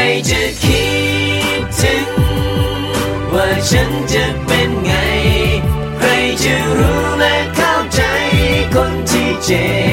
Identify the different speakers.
Speaker 1: จะคิดถึงว่าฉันจะเป็นไงใครจะรู้และเข้าใจคนที่เจ็บ